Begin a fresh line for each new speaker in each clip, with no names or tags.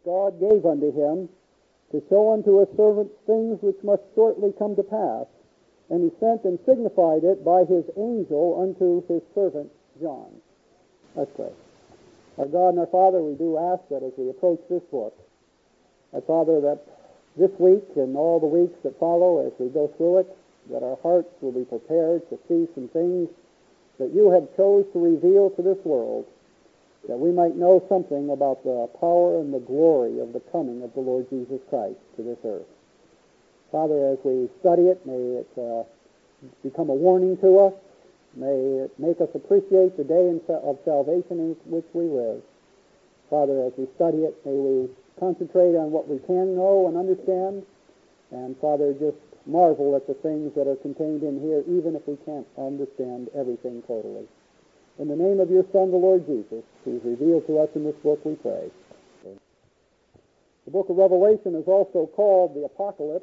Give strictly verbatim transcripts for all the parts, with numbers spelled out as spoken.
God gave unto him, to show unto his servants things which must shortly come to pass. And he sent and signified it by his angel unto his servant John. Let's pray. Our God and our Father, we do ask that as we approach this book, our Father, that this week and all the weeks that follow as we go through it, that our hearts will be prepared to see some things that you have chose to reveal to this world, that we might know something about the power and the glory of the coming of the Lord Jesus Christ to this earth. Father, as we study it, may it uh, become a warning to us. May it make us appreciate the day of salvation in which we live. Father, as we study it, may we concentrate on what we can know and understand. And Father, just marvel at the things that are contained in here, even if we can't understand everything totally. In the name of your Son, the Lord Jesus, who is revealed to us in this book, we pray. The book of Revelation is also called the Apocalypse.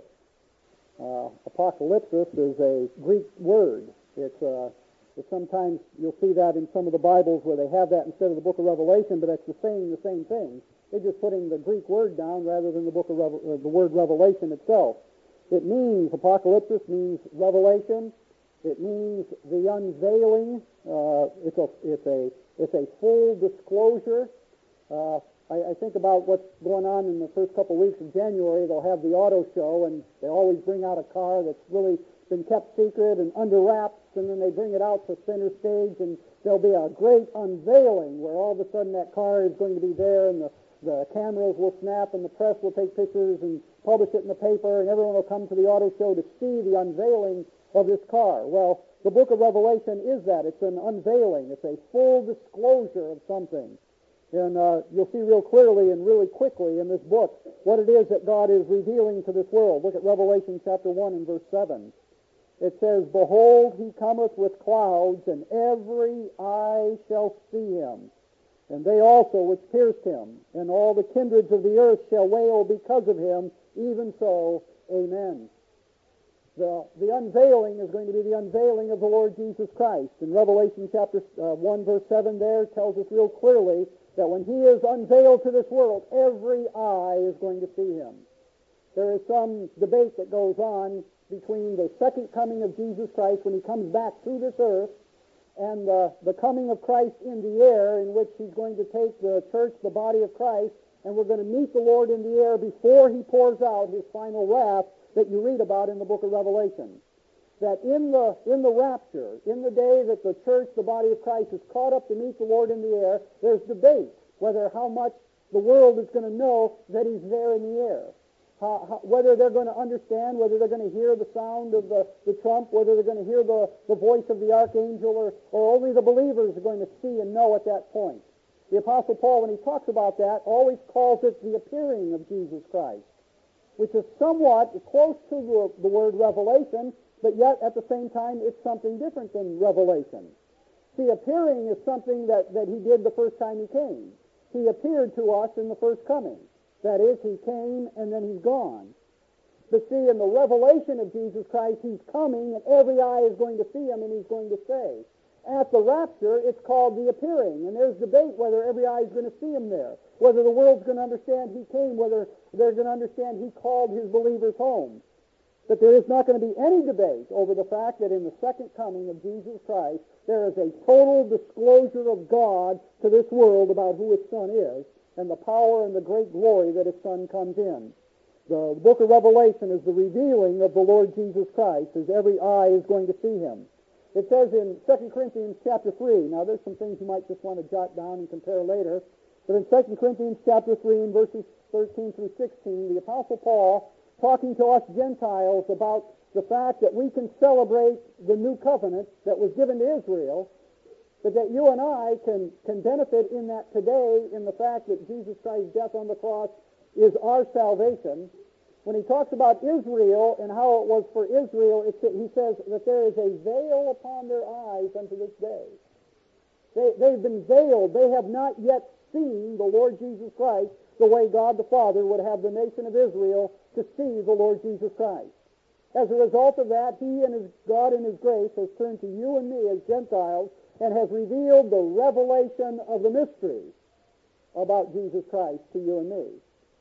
Uh, apocalypsis is a Greek word. It's, uh, it's sometimes you'll see that in some of the Bibles where they have that instead of the book of Revelation, but it's the same the same thing. They're just putting the Greek word down rather than the book of Revel- uh, the word Revelation itself. It means apocalypsis means revelation. It means the unveiling. Uh, it's a it's a it's a full disclosure. Uh, I, I think about what's going on in the first couple of weeks of January. They'll have the auto show, and they always bring out a car that's really been kept secret and under wraps, and then they bring it out to center stage, and there'll be a great unveiling where all of a sudden that car is going to be there, and the, the cameras will snap, and the press will take pictures and publish it in the paper, and everyone will come to the auto show to see the unveiling of this car. Well, the book of Revelation is that. It's an unveiling. It's a full disclosure of something. And uh, you'll see real clearly and really quickly in this book what it is that God is revealing to this world. Look at Revelation chapter one and verse seven. It says, Behold, he cometh with clouds, and every eye shall see him, and they also which pierced him, and all the kindreds of the earth shall wail because of him. Even so, amen. The, the unveiling is going to be the unveiling of the Lord Jesus Christ. In Revelation chapter uh, one, verse seven there tells us real clearly that when he is unveiled to this world, every eye is going to see him. There is some debate that goes on between the second coming of Jesus Christ when he comes back through this earth and uh, the coming of Christ in the air, in which he's going to take the church, the body of Christ, and we're going to meet the Lord in the air before he pours out his final wrath that you read about in the book of Revelation. That in the in the rapture, in the day that the church, the body of Christ, is caught up to meet the Lord in the air, there's debate whether how much the world is going to know that he's there in the air. How, how, whether they're going to understand, whether they're going to hear the sound of the, the trump, whether they're going to hear the, the voice of the archangel, or, or only the believers are going to see and know at that point. The Apostle Paul, when he talks about that, always calls it the appearing of Jesus Christ, which is somewhat close to the, the word revelation, but yet at the same time it's something different than revelation. See, appearing is something that, that he did the first time he came. He appeared to us in the first coming. That is, he came and then he's gone. But see, in the revelation of Jesus Christ, he's coming and every eye is going to see him and he's going to say. At the rapture, it's called the appearing, and there's debate whether every eye is going to see him there, whether the world's going to understand he came, whether they're going to understand he called his believers home. But there is not going to be any debate over the fact that in the second coming of Jesus Christ, there is a total disclosure of God to this world about who his Son is, and the power and the great glory that his Son comes in. The book of Revelation is the revealing of the Lord Jesus Christ, as every eye is going to see him. It says in Second Corinthians chapter three, now there's some things you might just want to jot down and compare later, but in Second Corinthians chapter three, in verses thirteen through sixteen, the Apostle Paul, talking to us Gentiles about the fact that we can celebrate the new covenant that was given to Israel, but that you and I can, can benefit in that today in the fact that Jesus Christ's death on the cross is our salvation. When he talks about Israel and how it was for Israel, it's, he says that there is a veil upon their eyes unto this day. They, they've been veiled. They have not yet seen the Lord Jesus Christ the way God the Father would have the nation of Israel to see the Lord Jesus Christ. As a result of that, he and his God in his grace has turned to you and me as Gentiles and has revealed the revelation of the mystery about Jesus Christ to you and me.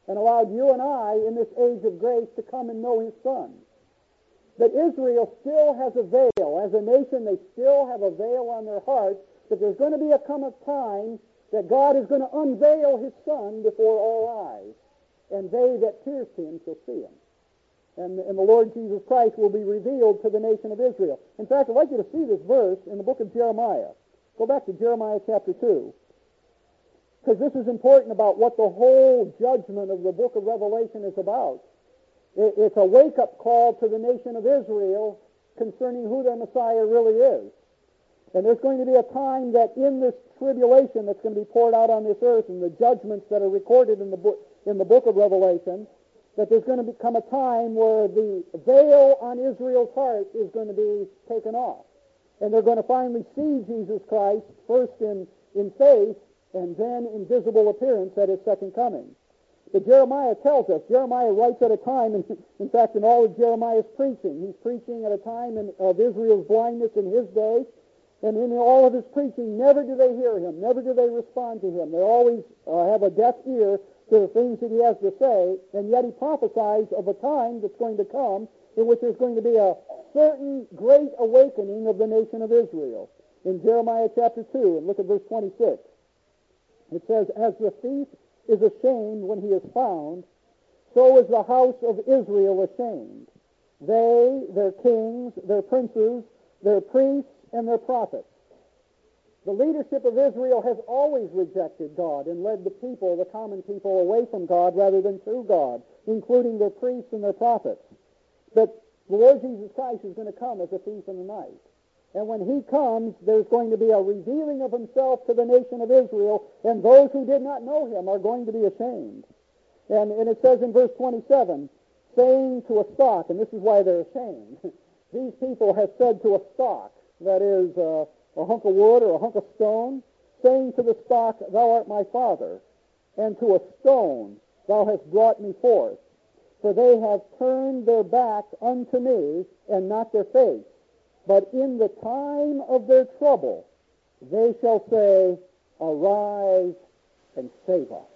and allowed you and I in this age of grace to come and know his Son. That Israel still has a veil. As a nation, they still have a veil on their hearts, that there's going to be a come of time that God is going to unveil his Son before all eyes, and they that pierced him shall see him. And, and the Lord Jesus Christ will be revealed to the nation of Israel. In fact, I'd like you to see this verse in the book of Jeremiah. Go back to Jeremiah chapter two. Because this is important about what the whole judgment of the book of Revelation is about. It, it's a wake-up call to the nation of Israel concerning who their Messiah really is. And there's going to be a time that in this tribulation that's going to be poured out on this earth and the judgments that are recorded in the book, in the book of Revelation, that there's going to become a time where the veil on Israel's heart is going to be taken off. And they're going to finally see Jesus Christ, first in, in faith, and then in visible appearance at his second coming. But Jeremiah tells us, Jeremiah writes at a time, and in fact in all of Jeremiah's preaching, he's preaching at a time in, of Israel's blindness in his day, and in all of his preaching, never do they hear him, never do they respond to him. They always uh, have a deaf ear to the things that he has to say, and yet he prophesies of a time that's going to come in which there's going to be a certain great awakening of the nation of Israel. In Jeremiah chapter two, and look at verse twenty-six. It says, "As the thief is ashamed when he is found, so is the house of Israel ashamed. They, their kings, their princes, their priests, and their prophets." The leadership of Israel has always rejected God and led the people, the common people, away from God rather than to God, including their priests and their prophets. But the Lord Jesus Christ is going to come as a thief in the night. And when he comes, there's going to be a revealing of himself to the nation of Israel, and those who did not know him are going to be ashamed. And, and it says in verse twenty-seven, saying to a stock, and this is why they're ashamed, these people have said to a stock, that is uh, a hunk of wood or a hunk of stone, saying to the stock, "Thou art my father," and to a stone, "Thou hast brought me forth. For they have turned their back unto me, and not their face. But in the time of their trouble, they shall say, Arise and save us."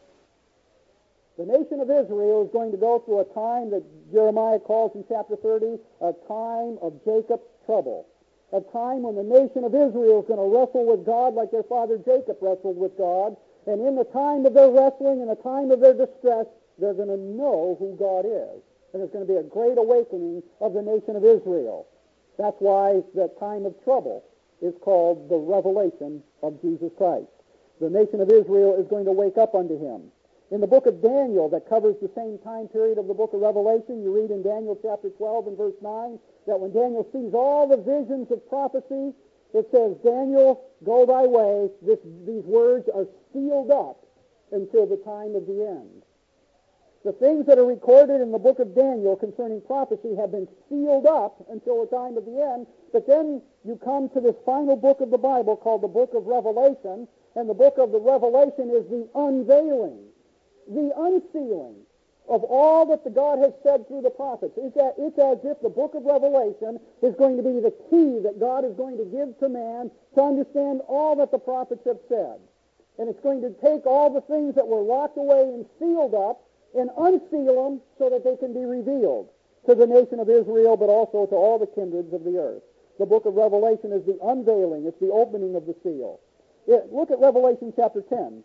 The nation of Israel is going to go through a time that Jeremiah calls in chapter thirty, a time of Jacob's trouble. A time when the nation of Israel is going to wrestle with God like their father Jacob wrestled with God. And in the time of their wrestling, in the time of their distress, they're going to know who God is. And there's going to be a great awakening of the nation of Israel. That's why the time of trouble is called the revelation of Jesus Christ. The nation of Israel is going to wake up unto him. In the book of Daniel, that covers the same time period of the book of Revelation, you read in Daniel chapter twelve and verse nine, that when Daniel sees all the visions of prophecy, it says, "Daniel, go thy way. This, these words are sealed up until the time of the end." The things that are recorded in the book of Daniel concerning prophecy have been sealed up until the time of the end, but then you come to this final book of the Bible called the book of Revelation, and the book of the Revelation is the unveiling, the unsealing of all that the God has said through the prophets. It's, a, it's as if the book of Revelation is going to be the key that God is going to give to man to understand all that the prophets have said. And it's going to take all the things that were locked away and sealed up and unseal them so that they can be revealed to the nation of Israel, but also to all the kindreds of the earth. The book of Revelation is the unveiling. It's the opening of the seal. It, look at Revelation chapter ten.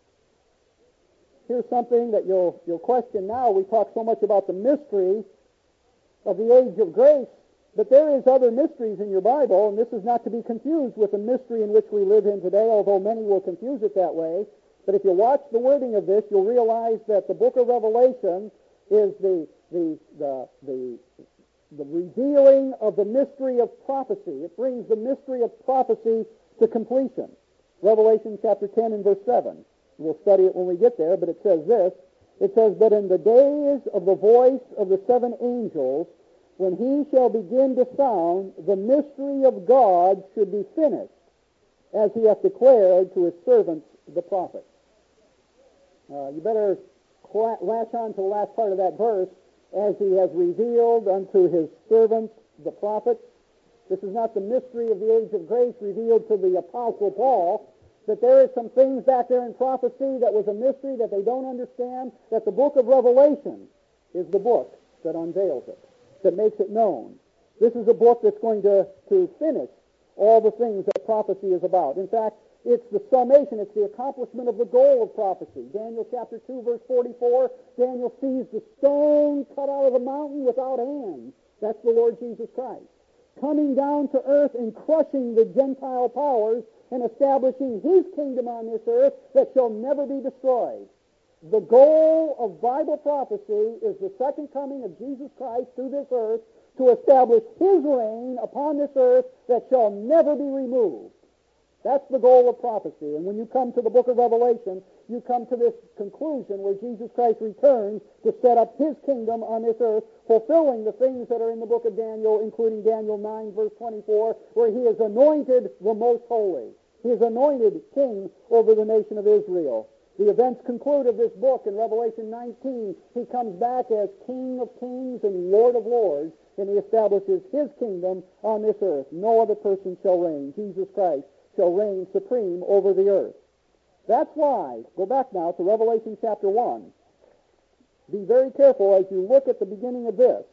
Here's something that you'll, you'll question now. We talk so much about the mystery of the age of grace, but there is other mysteries in your Bible, and this is not to be confused with the mystery in which we live in today, although many will confuse it that way. But if you watch the wording of this, you'll realize that the book of Revelation is the, the, the, the, the revealing of the mystery of prophecy. It brings the mystery of prophecy to completion. Revelation chapter ten and verse seven. We'll study it when we get there, but it says this. It says, "But in the days of the voice of the seven angels, when he shall begin to sound, the mystery of God should be finished, as he hath declared to his servants the prophets." Uh, you better latch on to the last part of that verse, "as he has revealed unto his servants the prophets." This is not the mystery of the age of grace revealed to the Apostle Paul. that there is some things back there in prophecy that was a mystery that they don't understand, that the book of Revelation is the book that unveils it, that makes it known. This is a book that's going to, to finish all the things that prophecy is about. In fact, it's the summation, it's the accomplishment of the goal of prophecy. Daniel chapter two, verse forty-four, Daniel sees the stone cut out of the mountain without hands. That's the Lord Jesus Christ, coming down to earth and crushing the Gentile powers and establishing his kingdom on this earth that shall never be destroyed. The goal of Bible prophecy is the second coming of Jesus Christ through this earth to establish his reign upon this earth that shall never be removed. That's the goal of prophecy. And when you come to the book of Revelation, you come to this conclusion where Jesus Christ returns to set up his kingdom on this earth, fulfilling the things that are in the book of Daniel, including Daniel nine, verse twenty-four, where he is anointed the most holy. He is anointed king over the nation of Israel. The events conclude of this book in Revelation nineteen. He comes back as King of kings and Lord of lords, and he establishes his kingdom on this earth. No other person shall reign. Jesus Christ shall reign supreme over the earth. That's why, go back now to Revelation chapter one. Be very careful as you look at the beginning of this,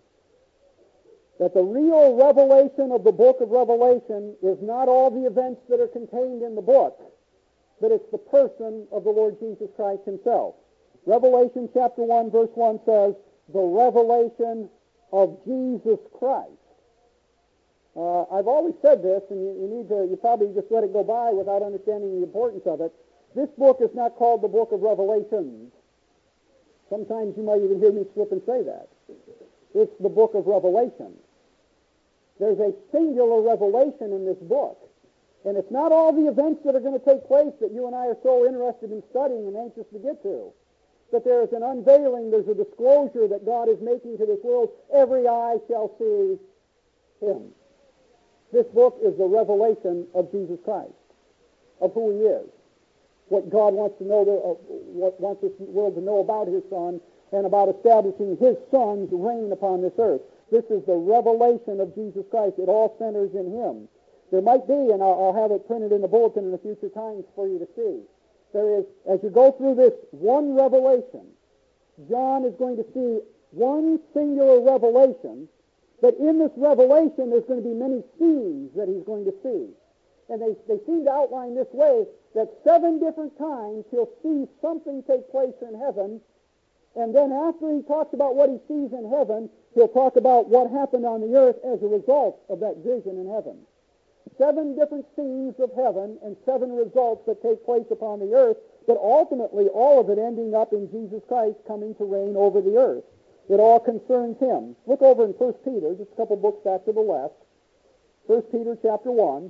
that the real revelation of the book of Revelation is not all the events that are contained in the book, but it's the person of the Lord Jesus Christ himself. Revelation chapter one, verse one says, the revelation of Jesus Christ. Uh, I've always said this, and you, you need to, you probably just let it go by without understanding the importance of it. This book is not called the book of Revelations. Sometimes you might even hear me slip and say that. It's the book of Revelation. There's a singular revelation in this book. And it's not all the events that are going to take place that you and I are so interested in studying and anxious to get to. But there is an unveiling, there's a disclosure that God is making to this world. Every eye shall see him. This book is the revelation of Jesus Christ, of who he is, what God wants to know, to, uh, what wants this world to know about his Son, and about establishing his Son's reign upon this earth. This is the revelation of Jesus Christ. It all centers in him. There might be, and I'll, I'll have it printed in the bulletin in the future times for you to see. There is, as you go through this one revelation, John is going to see one singular revelation. But in this revelation, there's going to be many scenes that he's going to see. And they, they seem to outline this way, that seven different times he'll see something take place in heaven, and then after he talks about what he sees in heaven, he'll talk about what happened on the earth as a result of that vision in heaven. Seven different scenes of heaven and seven results that take place upon the earth, but ultimately all of it ending up in Jesus Christ coming to reign over the earth. It all concerns him. Look over in First Peter, just a couple books back to the left. First Peter chapter one.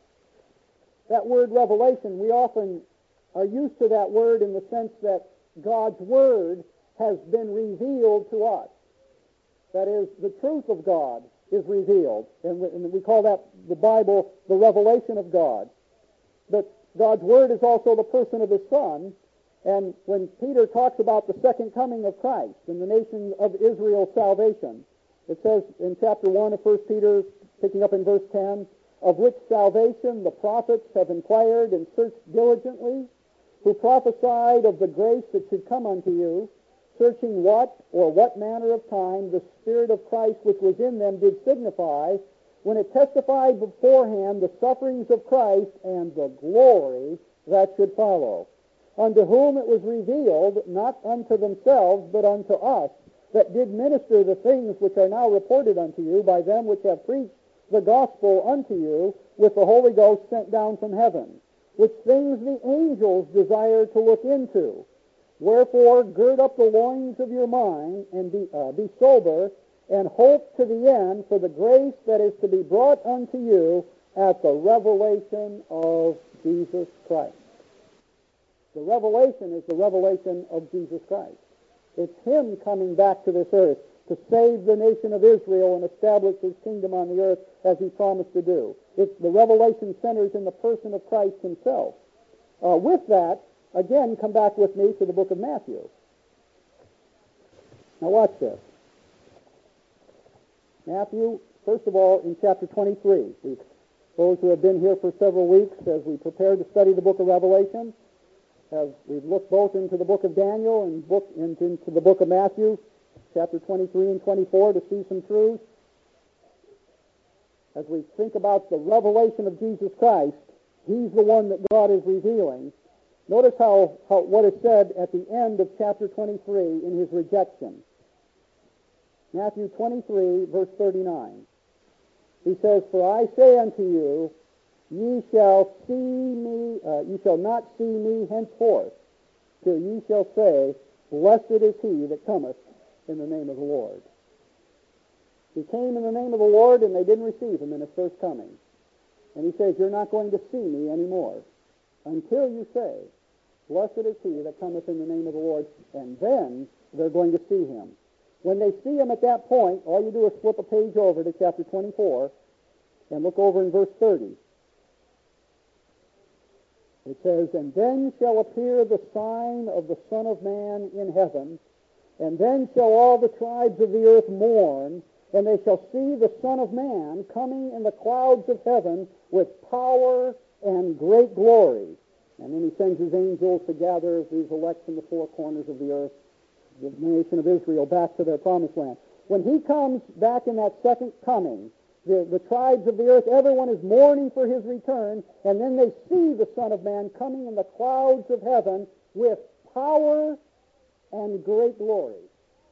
That word revelation, we often are used to that word in the sense that God's word has been revealed to us. That is, the truth of God is revealed. And we, and we call that, the Bible, the revelation of God. But God's word is also the person of his Son. And when Peter talks about the second coming of Christ and the nation of Israel's salvation, it says in chapter one of First Peter, picking up in verse ten, of which salvation the prophets have inquired and searched diligently, who prophesied of the grace that should come unto you, searching what or what manner of time the Spirit of Christ which was in them did signify, when it testified beforehand the sufferings of Christ and the glory that should follow. Unto whom it was revealed, not unto themselves, but unto us, that did minister the things which are now reported unto you by them which have preached the gospel unto you with the Holy Ghost sent down from heaven, which things the angels desire to look into. Wherefore, gird up the loins of your mind, and be, uh, be sober, and hope to the end for the grace that is to be brought unto you at the revelation of Jesus Christ. The revelation is the revelation of Jesus Christ. It's him coming back to this earth to save the nation of Israel and establish his kingdom on the earth as he promised to do. It's the revelation centers in the person of Christ himself. Uh, with that, again, come back with me to the book of Matthew. Now watch this. Matthew, first of all, in chapter twenty-three. We've Those who have been here for several weeks as we prepare to study the book of Revelation, have we've looked both into the book of Daniel and book, into, into the book of Matthew, chapter twenty-three and twenty-four, to see some truths. As we think about the revelation of Jesus Christ, He's the one that God is revealing. Notice how, how what is said at the end of chapter twenty-three in His rejection. Matthew twenty-three, verse thirty-nine. He says, "For I say unto you, ye shall see me, uh, ye shall not see me henceforth, till ye shall say, Blessed is he that cometh in the name of the Lord." He came in the name of the Lord, and they didn't receive Him in His first coming. And He says, you're not going to see me anymore until you say, Blessed is he that cometh in the name of the Lord, and then they're going to see Him. When they see Him at that point, all you do is flip a page over to chapter twenty-four and look over in verse thirty. It says, "And then shall appear the sign of the Son of Man in heaven, and then shall all the tribes of the earth mourn, and they shall see the Son of Man coming in the clouds of heaven with power and great glory." And then He sends His angels to gather these elect from the four corners of the earth, the nation of Israel, back to their promised land. When He comes back in that second coming, the, the tribes of the earth, everyone is mourning for His return, and then they see the Son of Man coming in the clouds of heaven with power and great glory.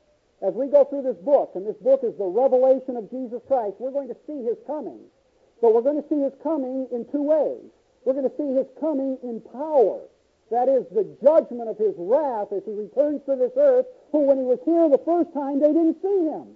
As we go through this book, and this book is the revelation of Jesus Christ, we're going to see His coming. But we're going to see His coming in two ways. We're going to see His coming in power. That is, the judgment of His wrath as He returns to this earth, who when He was here the first time, they didn't see Him.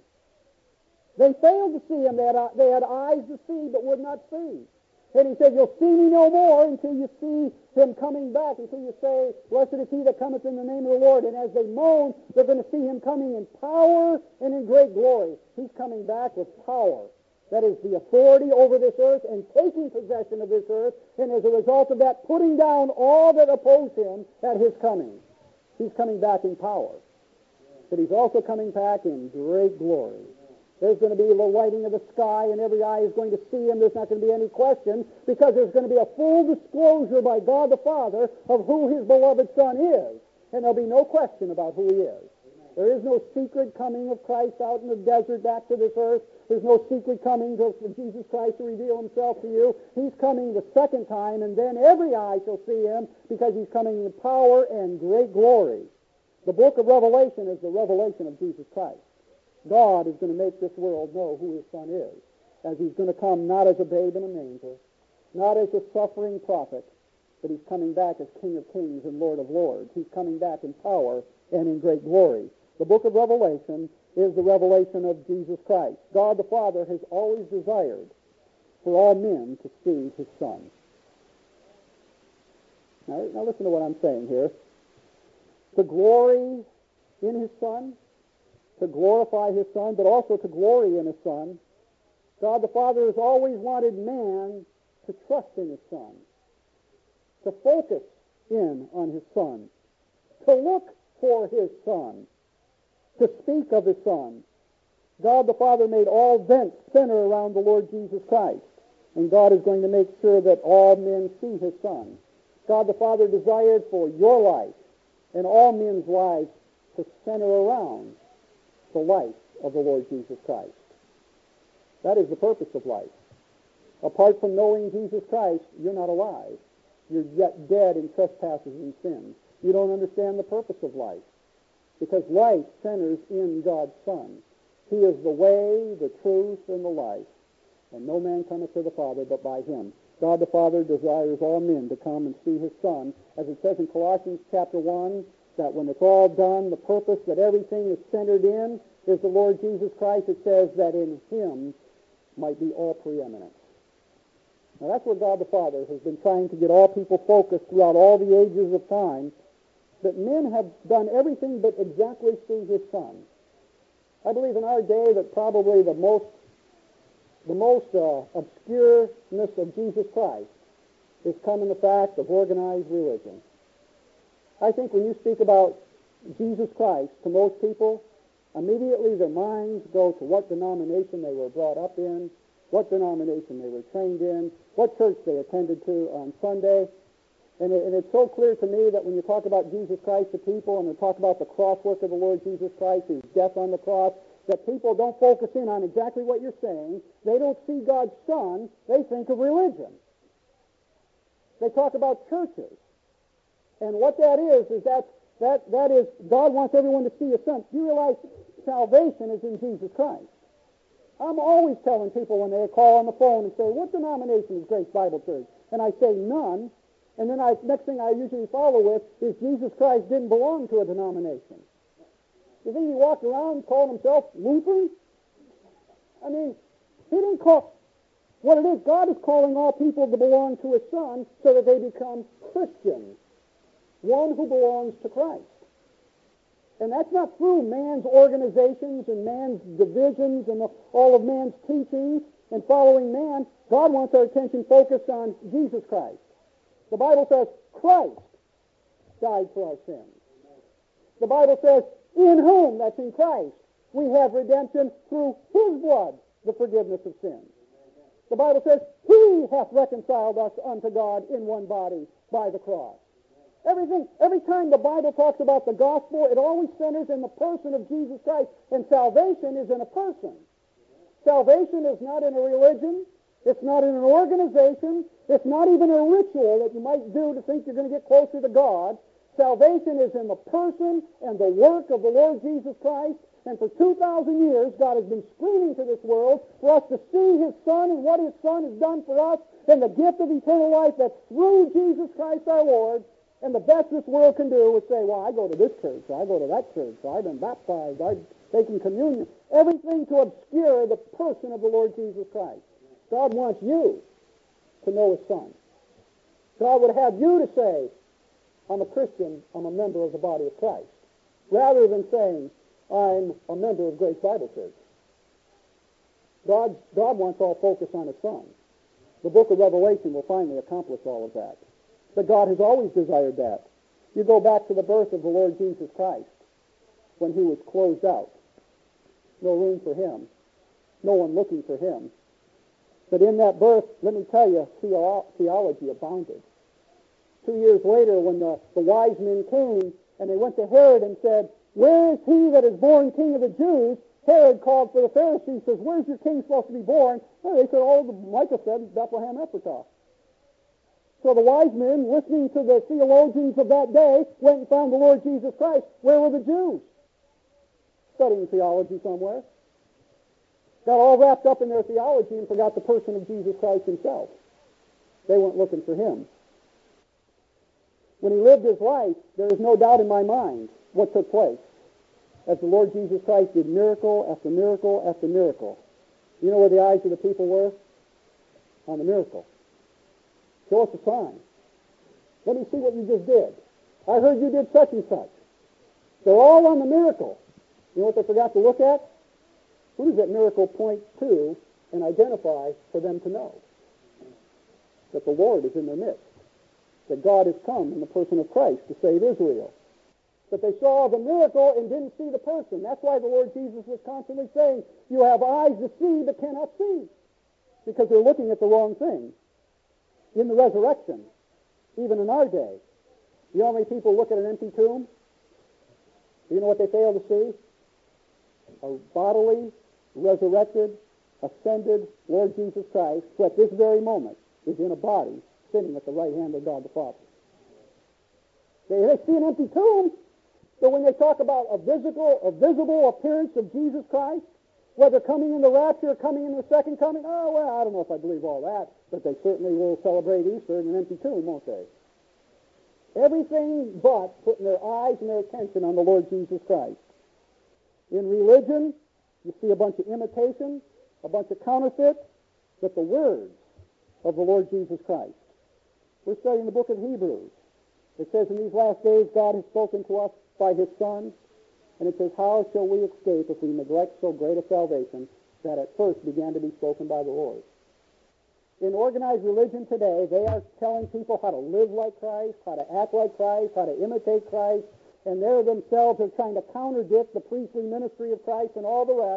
They failed to see Him. They had, they had eyes to see but would not see. And He said, you'll see me no more until you see Him coming back, until you say, Blessed is he that cometh in the name of the Lord. And as they moan, they're going to see Him coming in power and in great glory. He's coming back with power. That is the authority over this earth and taking possession of this earth, and as a result of that, putting down all that oppose Him at His coming. He's coming back in power. But He's also coming back in great glory. There's going to be the lighting of the sky, and every eye is going to see Him. There's not going to be any question, because there's going to be a full disclosure by God the Father of who His beloved Son is. And there'll be no question about who He is. There is no secret coming of Christ out in the desert back to this earth. There's no secret coming of Jesus Christ to reveal Himself to you. He's coming the second time, and then every eye shall see Him, because He's coming in power and great glory. The book of Revelation is the revelation of Jesus Christ. God is going to make this world know who His Son is, as He's going to come not as a babe in a manger, not as a suffering prophet, but He's coming back as King of Kings and Lord of Lords. He's coming back in power and in great glory. The book of Revelation is the revelation of Jesus Christ. God the Father has always desired for all men to see His Son. Now, now listen to what I'm saying here. To glory in His Son, to glorify His Son, but also to glory in His Son, God the Father has always wanted man to trust in His Son, to focus in on His Son, to look for His Son, to speak of His Son. God the Father made all events center around the Lord Jesus Christ, and God is going to make sure that all men see His Son. God the Father desired for your life and all men's lives to center around the life of the Lord Jesus Christ. That is the purpose of life. Apart from knowing Jesus Christ, you're not alive. You're yet dead in trespasses and sins. You don't understand the purpose of life, because life centers in God's Son. He is the way, the truth, and the life, and no man cometh to the Father but by Him. God the Father desires all men to come and see His Son, as it says in Colossians chapter one, that when it's all done, the purpose that everything is centered in is the Lord Jesus Christ. It says that in Him might be all preeminence. Now that's where God the Father has been trying to get all people focused throughout all the ages of time, that men have done everything but exactly see His Son. I believe in our day that probably the most the most uh, obscureness of Jesus Christ is come in the fact of organized religion. I think when you speak about Jesus Christ to most people, immediately their minds go to what denomination they were brought up in, what denomination they were trained in, what church they attended to on Sunday. And, it, and it's so clear to me that when you talk about Jesus Christ to people and you talk about the cross work of the Lord Jesus Christ, his death on the cross, that people don't focus in on exactly what you're saying. They don't see God's Son. They think of religion. They talk about churches. And what that is, is that, that, that is, God wants everyone to see his Son. You realize salvation is in Jesus Christ. I'm always telling people when they call on the phone and say, what denomination is Grace Bible Church? And I say none. And then I, next thing I usually follow with is Jesus Christ didn't belong to a denomination. You think he walked around calling himself Lutheran? I mean, he didn't call... What it is, God is calling all people to belong to his Son so that they become Christians. One who belongs to Christ. And that's not through man's organizations and man's divisions and the, all of man's teachings and following man. God wants our attention focused on Jesus Christ. The Bible says Christ died for our sins. The Bible says, in whom, that's in Christ, we have redemption through his blood, the forgiveness of sins. The Bible says, he hath reconciled us unto God in one body by the cross. Everything, every time the Bible talks about the gospel, it always centers in the person of Jesus Christ. And salvation is in a person. Salvation is not in a religion. It's not in an organization. It's not even a ritual that you might do to think you're going to get closer to God. Salvation is in the person and the work of the Lord Jesus Christ. And for two thousand years, God has been screaming to this world for us to see his Son and what his Son has done for us and the gift of eternal life that's through Jesus Christ our Lord. And the best this world can do is say, well, I go to this church, I go to that church, I've been baptized, I've taken communion. Everything to obscure the person of the Lord Jesus Christ. God wants you to know his Son. God would have you to say, I'm a Christian, I'm a member of the body of Christ, rather than saying, I'm a member of Grace Bible Church. God, God wants all focus on his Son. The book of Revelation will finally accomplish all of that. But God has always desired that. You go back to the birth of the Lord Jesus Christ, when he was closed out. No room for him. No one looking for him. But in that birth, let me tell you, theology abounded. Two years later, when the, the wise men came, and they went to Herod and said, where is he that is born king of the Jews? Herod called for the Pharisees, says, where's your king supposed to be born? Well, they said, oh, Micah said, Bethlehem Ephratah. So the wise men, listening to the theologians of that day, went and found the Lord Jesus Christ. Where were the Jews? Studying theology somewhere. Got all wrapped up in their theology and forgot the person of Jesus Christ himself. They weren't looking for him. When he lived his life, there is no doubt in my mind what took place as the Lord Jesus Christ did miracle after miracle after miracle. You know where the eyes of the people were? On the miracle. Show us a sign. Let me see what you just did. I heard you did such and such. They're all on the miracle. You know what they forgot to look at? Who does that miracle point to and identify for them to know? That the Lord is in their midst. That God has come in the person of Christ to save Israel. But they saw the miracle and didn't see the person. That's why the Lord Jesus was constantly saying, you have eyes to see but cannot see. Because they're looking at the wrong thing. In the resurrection, even in our day, you know how many people look at an empty tomb? Do you know what they fail to see? A bodily, resurrected, ascended Lord Jesus Christ, who at this very moment is in a body sitting at the right hand of God the Father. They, they see an empty tomb. So when they talk about a visible, a visible appearance of Jesus Christ, whether coming in the rapture or coming in the second coming, oh, well, I don't know if I believe all that, but they certainly will celebrate Easter in an empty tomb, won't they? Everything but putting their eyes and their attention on the Lord Jesus Christ. In religion, you see a bunch of imitation, a bunch of counterfeit, but the words of the Lord Jesus Christ. We're studying the book of Hebrews. It says in these last days God has spoken to us by his Son, and it says, how shall we escape if we neglect so great a salvation that at first began to be spoken by the Lord? In organized religion today, they are telling people how to live like Christ, how to act like Christ, how to imitate Christ, and they themselves are trying to contradict the priestly ministry of Christ and all the rest.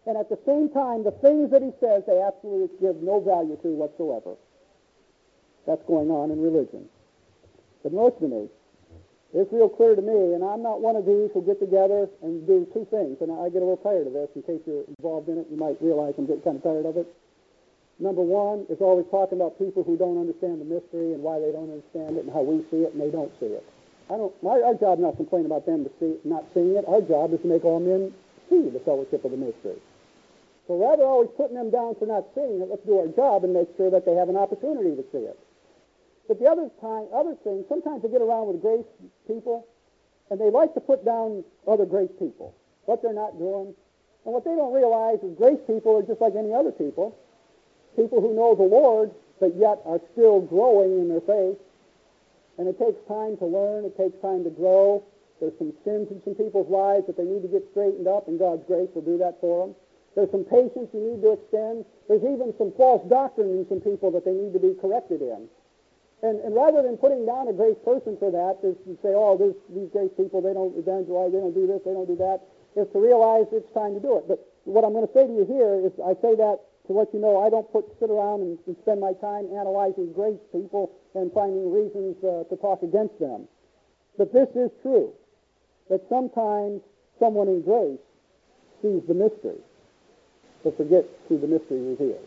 And at the same time, the things that he says, they absolutely give no value to whatsoever. That's going on in religion. But listen to me. It's real clear to me, and I'm not one of these who get together and do two things. And I get a little tired of this. In case you're involved in it, you might realize I'm getting kind of tired of it. Number one is always talking about people who don't understand the mystery and why they don't understand it and how we see it and they don't see it. I don't. My, our job is not to complain about them to see, not seeing it. Our job is to make all men see the fellowship of the mystery. So rather always putting them down for not seeing it, let's do our job and make sure that they have an opportunity to see it. But the other time, other thing, sometimes I get around with grace people, and they like to put down other grace people, what they're not doing. And what they don't realize is grace people are just like any other people, people who know the Lord, but yet are still growing in their faith. And it takes time to learn. It takes time to grow. There's some sins in some people's lives that they need to get straightened up, and God's grace will do that for them. There's some patience you need to extend. There's even some false doctrine in some people that they need to be corrected in. And, and rather than putting down a grace person for that, is to say, oh, this, these grace people, they don't evangelize, they don't do this, they don't do that, is to realize it's time to do it. But what I'm going to say to you here is I say that to let you know I don't put sit around and, and spend my time analyzing grace people and finding reasons uh, to talk against them. But this is true, that sometimes someone in grace sees the mystery, but forgets who the mystery reveals.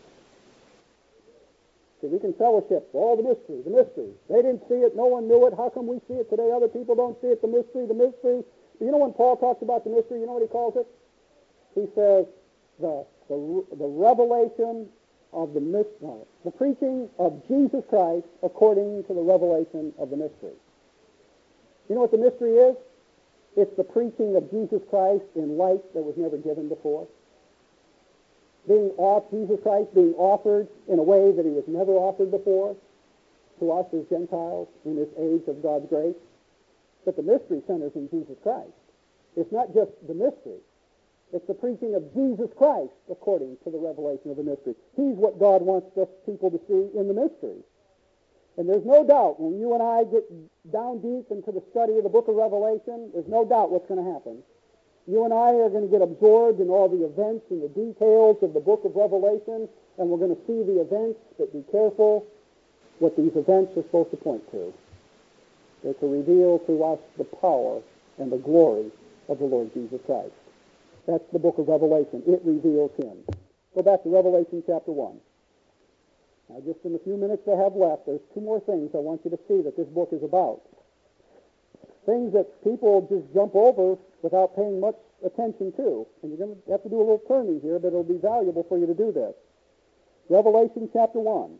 See, we can fellowship all the mystery, the mystery. They didn't see it, no one knew it. How come we see it today? Other people don't see it, the mystery, the mystery. But you know when Paul talks about the mystery, you know what he calls it? He says the the, the revelation of the mystery, the preaching of Jesus Christ according to the revelation of the mystery. You know what the mystery is? It's the preaching of Jesus Christ in light that was never given before. Being off, Jesus Christ being offered in a way that he was never offered before to us as Gentiles in this age of God's grace. But the mystery centers in Jesus Christ. It's not just the mystery. It's the preaching of Jesus Christ according to the revelation of the mystery. He's what God wants us people to see in the mystery. And there's no doubt when you and I get down deep into the study of the book of Revelation, there's no doubt what's going to happen. You and I are going to get absorbed in all the events and the details of the book of Revelation, and we're going to see the events, but be careful what these events are supposed to point to. They're to reveal to us the power and the glory of the Lord Jesus Christ. That's the book of Revelation. It reveals him. Go back to Revelation chapter one. Now, just in the few minutes I have left, there's two more things I want you to see that this book is about. Things that people just jump over without paying much attention to. And you're going to have to do a little turning here, but it'll be valuable for you to do this. Revelation chapter one.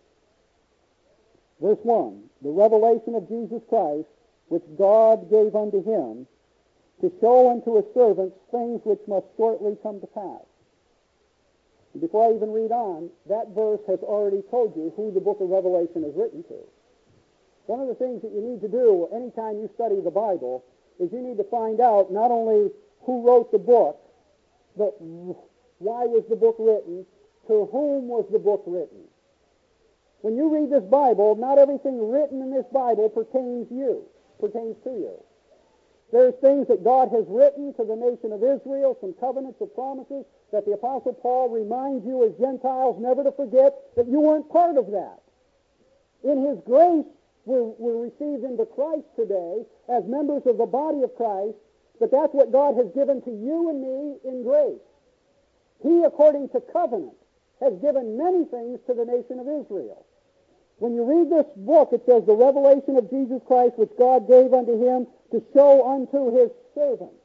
Verse one. The revelation of Jesus Christ, which God gave unto him, to show unto his servants things which must shortly come to pass. And before I even read on, that verse has already told you who the book of Revelation is written to. One of the things that you need to do anytime you study the Bible is you need to find out not only who wrote the book, but why was the book written, to whom was the book written. When you read this Bible, not everything written in this Bible pertains you, pertains to you. There's things that God has written to the nation of Israel, some covenants of promises that the Apostle Paul reminds you as Gentiles never to forget that you weren't part of that. In his grace, we're, we're received into Christ today as members of the body of Christ, but that's what God has given to you and me in grace. He, according to covenant, has given many things to the nation of Israel. When you read this book, it says, the revelation of Jesus Christ, which God gave unto him to show unto his servants.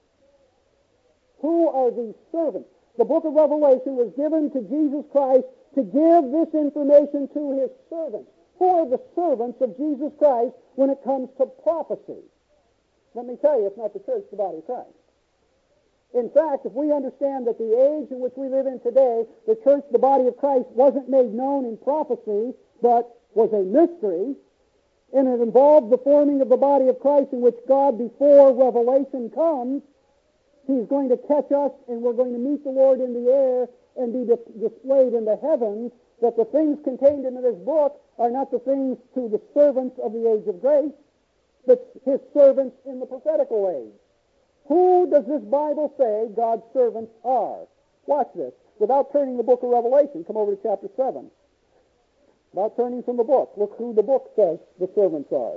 Who are these servants? The book of Revelation was given to Jesus Christ to give this information to his servants. Who are the servants of Jesus Christ when it comes to prophecy? Let me tell you, it's not the church, the body of Christ. In fact, if we understand that the age in which we live in today, the church, the body of Christ, wasn't made known in prophecy, but was a mystery, and it involved the forming of the body of Christ in which God, before Revelation comes, he's going to catch us and we're going to meet the Lord in the air and be di- displayed in the heavens, that the things contained in this book are not the things to the servants of the age of grace, but his servants in the prophetical age. Who does this Bible say God's servants are? Watch this. Without turning the book of Revelation, come over to chapter seven. Without turning from the book, look who the book says the servants are.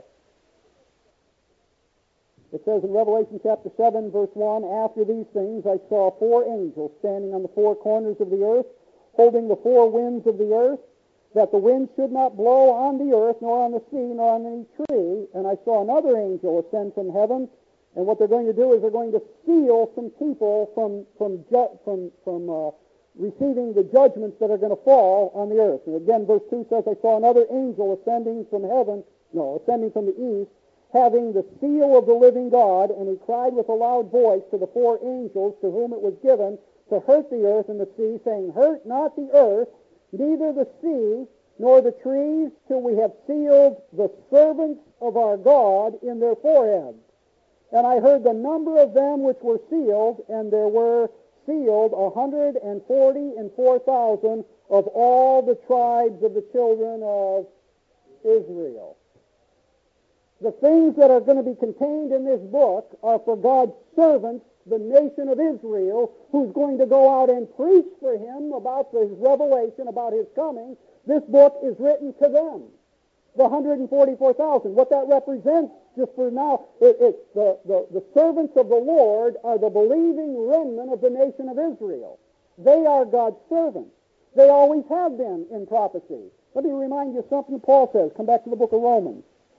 It says in Revelation chapter seven, verse one, "After these things I saw four angels standing on the four corners of the earth, holding the four winds of the earth, that the wind should not blow on the earth, nor on the sea, nor on any tree. And I saw another angel ascend from heaven." And what they're going to do is they're going to seal some people from from ju- from from uh, receiving the judgments that are going to fall on the earth. And again, verse two says, "I saw another angel ascending from heaven, no, ascending from the east, having the seal of the living God, and he cried with a loud voice to the four angels to whom it was given to hurt the earth and the sea, saying, Hurt not the earth, neither the sea, nor the trees, till we have sealed the servants of our God in their foreheads. And I heard the number of them which were sealed, and there were sealed a hundred and forty and four thousand of all the tribes of the children of Israel." The things that are going to be contained in this book are for God's servants, the nation of Israel, who's going to go out and preach for him about his revelation, about his coming. This book is written to them, the one hundred forty-four thousand. What that represents, just for now, it, it's the, the, the servants of the Lord are the believing remnant of the nation of Israel. They are God's servants. They always have been in prophecy. Let me remind you of something Paul says. Come back to the book of Romans.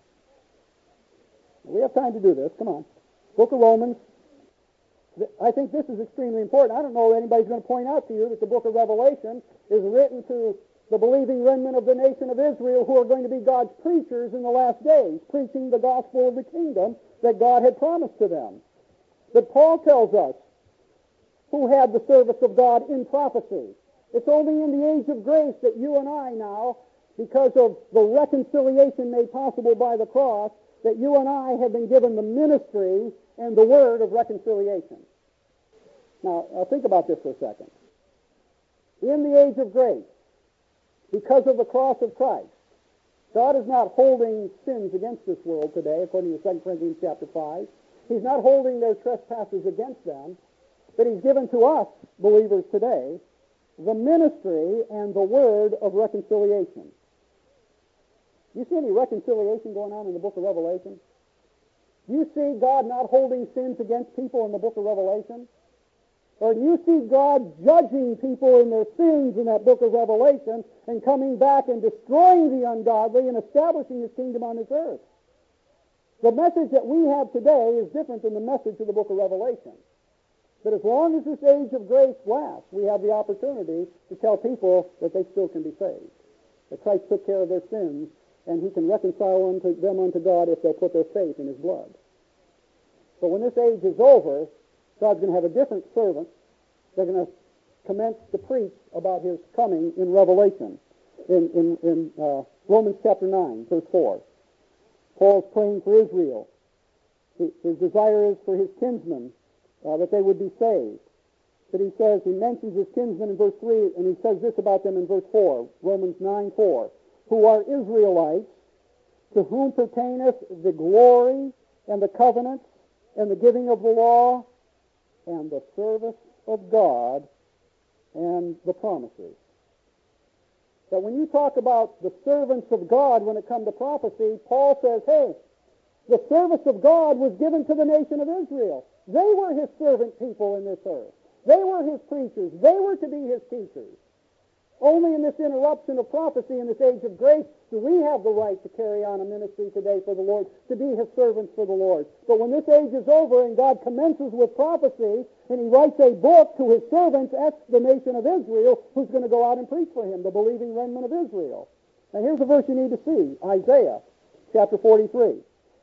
We have time to do this. Come on. Book of Romans. I think this is extremely important. I don't know that anybody's going to point out to you that the book of Revelation is written to the believing remnant of the nation of Israel who are going to be God's preachers in the last days, preaching the gospel of the kingdom that God had promised to them. But Paul tells us who had the service of God in prophecy. It's only in the age of grace that you and I now, because of the reconciliation made possible by the cross, that you and I have been given the ministry and the word of reconciliation. Now, uh, think about this for a second. In the age of grace, because of the cross of Christ, God is not holding sins against this world today, according to Second Corinthians chapter five. He's not holding their trespasses against them, but he's given to us, believers today, the ministry and the word of reconciliation. Do you see any reconciliation going on in the book of Revelation? Do you see God not holding sins against people in the book of Revelation? Or do you see God judging people in their sins in that book of Revelation and coming back and destroying the ungodly and establishing his kingdom on this earth? The message that we have today is different than the message of the book of Revelation. But as long as this age of grace lasts, we have the opportunity to tell people that they still can be saved, that Christ took care of their sins, and he can reconcile unto them unto God if they'll put their faith in his blood. But when this age is over, God's going to have a different servant. They're going to commence to preach about his coming in Revelation, in, in, in uh, Romans chapter nine, verse four. Paul's praying for Israel. His desire is for his kinsmen, uh, that they would be saved. But he says, he mentions his kinsmen in verse three, and he says this about them in verse four, Romans nine four. Who are Israelites, to whom pertaineth the glory and the covenants and the giving of the law and the service of God and the promises. That when you talk about the servants of God when it comes to prophecy, Paul says, hey, the service of God was given to the nation of Israel. They were his servant people in this earth. They were his preachers. They were to be his teachers. Only in this interruption of prophecy in this age of grace do we have the right to carry on a ministry today for the Lord, to be his servants for the Lord. But when this age is over and God commences with prophecy and he writes a book to his servants, that's the nation of Israel who's going to go out and preach for him, the believing remnant of Israel. Now here's a verse you need to see, Isaiah chapter forty-three.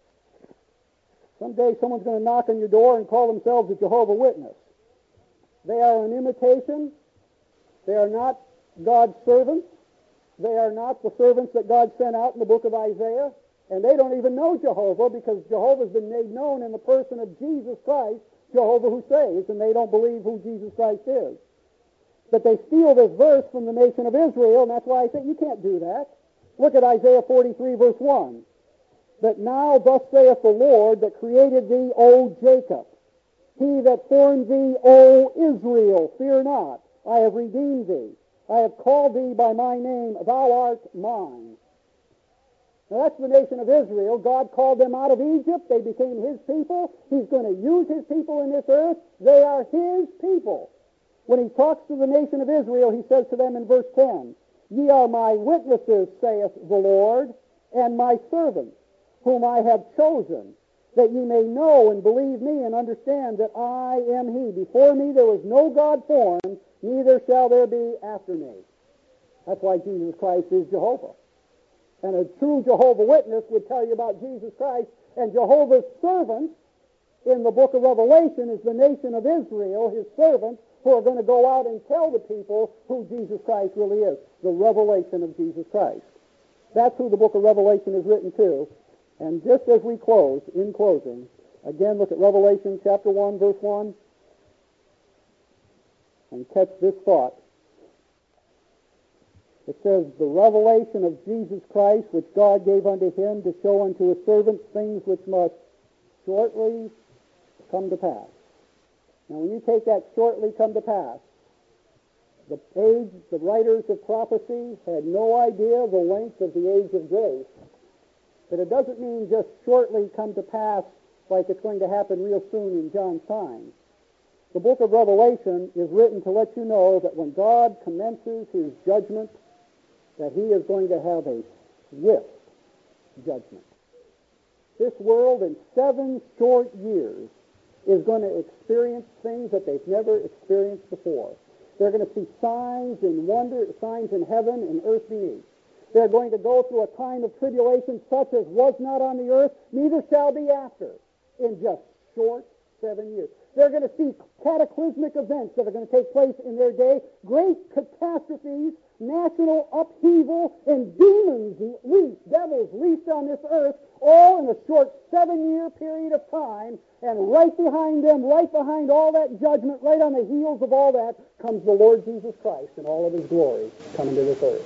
Someday someone's going to knock on your door and call themselves a Jehovah's Witness. They are an imitation. They are not God's servants. They are not the servants that God sent out in the book of Isaiah. And they don't even know Jehovah because Jehovah's been made known in the person of Jesus Christ, Jehovah who saves, and they don't believe who Jesus Christ is. But they steal this verse from the nation of Israel, and that's why I say you can't do that. Look at Isaiah forty-three, verse one. But now thus saith the Lord that created thee, O Jacob, he that formed thee, O Israel, fear not. I have redeemed thee. I have called thee by my name. Thou art mine. Now that's the nation of Israel. God called them out of Egypt. They became His people. He's going to use His people in this earth. They are His people. When He talks to the nation of Israel, He says to them in verse ten, Ye are my witnesses, saith the Lord, and my servants, whom I have chosen, that ye may know and believe me and understand that I am He. Before me there was no God formed, neither shall there be after me. That's why Jesus Christ is Jehovah. And a true Jehovah Witness would tell you about Jesus Christ. And Jehovah's servants in the book of Revelation is the nation of Israel, His servants, who are going to go out and tell the people who Jesus Christ really is, the revelation of Jesus Christ. That's who the book of Revelation is written to. And just as we close, in closing, again look at Revelation chapter one, verse one, and catch this thought. It says, the revelation of Jesus Christ, which God gave unto Him to show unto His servants things which must shortly come to pass. Now, when you take that shortly come to pass, the age, the writers of prophecy had no idea the length of the age of grace. But it doesn't mean just shortly come to pass like it's going to happen real soon in John's time. The book of Revelation is written to let you know that when God commences His judgment, that He is going to have a swift judgment. This world in seven short years is going to experience things that they've never experienced before. They're going to see signs and wonder, signs in heaven and earth beneath. They're going to go through a time of tribulation such as was not on the earth, neither shall be after, in just short seven years. They're going to see cataclysmic events that are going to take place in their day, great catastrophes, national upheaval, and demons least, devils least on this earth, all in a short seven-year period of time. And right behind them, right behind all that judgment, right on the heels of all that, comes the Lord Jesus Christ in all of His glory coming to this earth.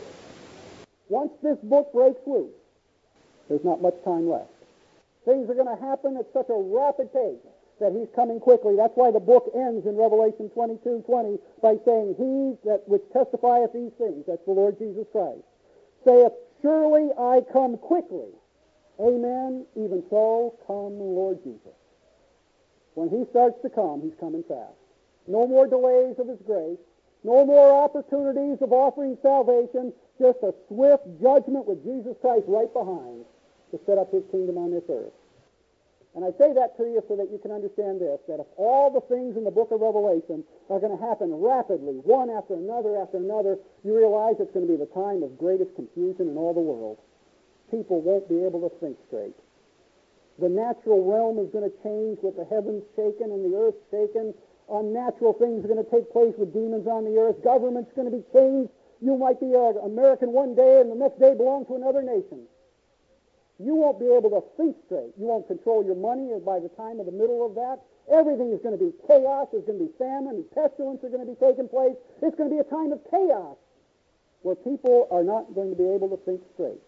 Once this book breaks loose, there's not much time left. Things are going to happen at such a rapid pace that He's coming quickly. That's why the book ends in Revelation twenty-two twenty by saying, He that which testifieth these things, that's the Lord Jesus Christ, saith, Surely I come quickly. Amen. Even so, come Lord Jesus. When He starts to come, He's coming fast. No more delays of His grace. No more opportunities of offering salvation. Just a swift judgment with Jesus Christ right behind to set up His kingdom on this earth. And I say that to you so that you can understand this, that if all the things in the book of Revelation are going to happen rapidly, one after another after another, you realize it's going to be the time of greatest confusion in all the world. People won't be able to think straight. The natural realm is going to change with the heavens shaken and the earth shaken. Unnatural things are going to take place with demons on the earth. Government's going to be changed. You might be an American one day and the next day belong to another nation. You won't be able to think straight. You won't control your money by the time of the middle of that. Everything is going to be chaos. There's going to be famine and pestilence are going to be taking place. It's going to be a time of chaos where people are not going to be able to think straight.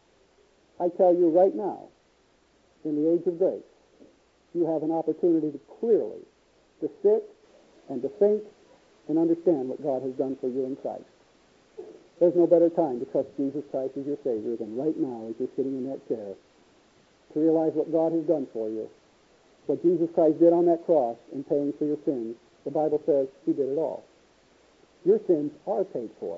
I tell you right now, in the age of grace, you have an opportunity to clearly to sit and to think and understand what God has done for you in Christ. There's no better time to trust Jesus Christ as your Savior than right now as you're sitting in that chair, to realize what God has done for you. What Jesus Christ did on that cross in paying for your sins. The Bible says He did it all. Your sins are paid for.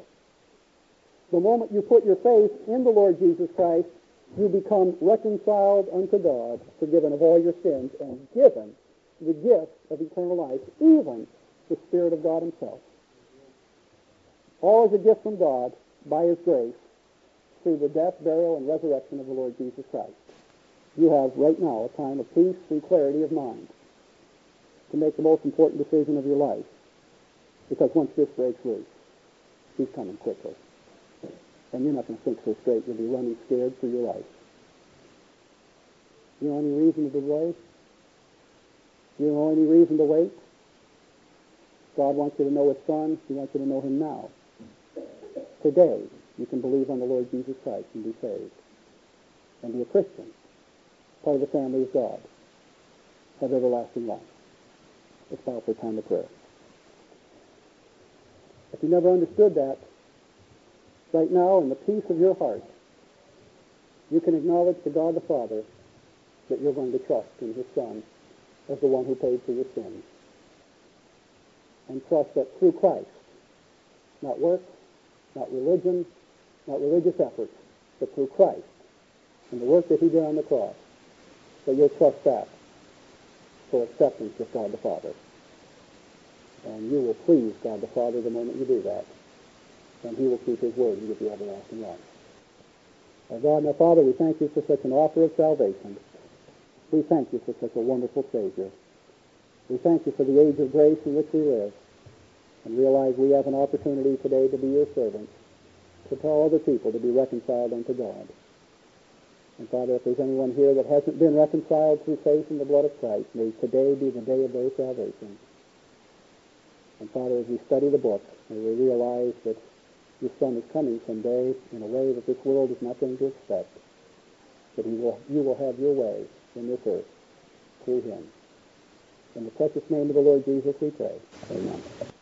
The moment you put your faith in the Lord Jesus Christ, you become reconciled unto God, forgiven of all your sins, and given the gift of eternal life, even the Spirit of God Himself. All is a gift from God by His grace through the death, burial, and resurrection of the Lord Jesus Christ. You have right now a time of peace and clarity of mind to make the most important decision of your life, because once this breaks loose, He's coming quickly. And you're not going to think so straight. You'll be running scared for your life. You know any reason to delay? You know any reason to wait? God wants you to know His Son. He wants you to know Him now. Today, you can believe on the Lord Jesus Christ and be saved. And be a Christian, part of the family of God. Have everlasting life. Let's bow for a time of prayer. If you never understood that, right now, in the peace of your heart, you can acknowledge to God the Father that you're going to trust in His Son as the one who paid for your sins. And trust that through Christ, not works, not religion, not religious efforts, but through Christ and the work that He did on the cross, that you'll trust that for acceptance with God the Father. And you will please God the Father the moment you do that. And He will keep His word and give you everlasting life. Our God and our Father, we thank You for such an offer of salvation. We thank You for such a wonderful Savior. We thank You for the age of grace in which we live, and realize we have an opportunity today to be Your servants, to tell other people to be reconciled unto God. And Father, if there's anyone here that hasn't been reconciled through faith in the blood of Christ, may today be the day of their salvation. And Father, as we study the book, may we realize that Your Son is coming someday in a way that this world is not going to expect, that he will, You will have Your way in this earth through Him. In the precious name of the Lord Jesus we pray. Amen.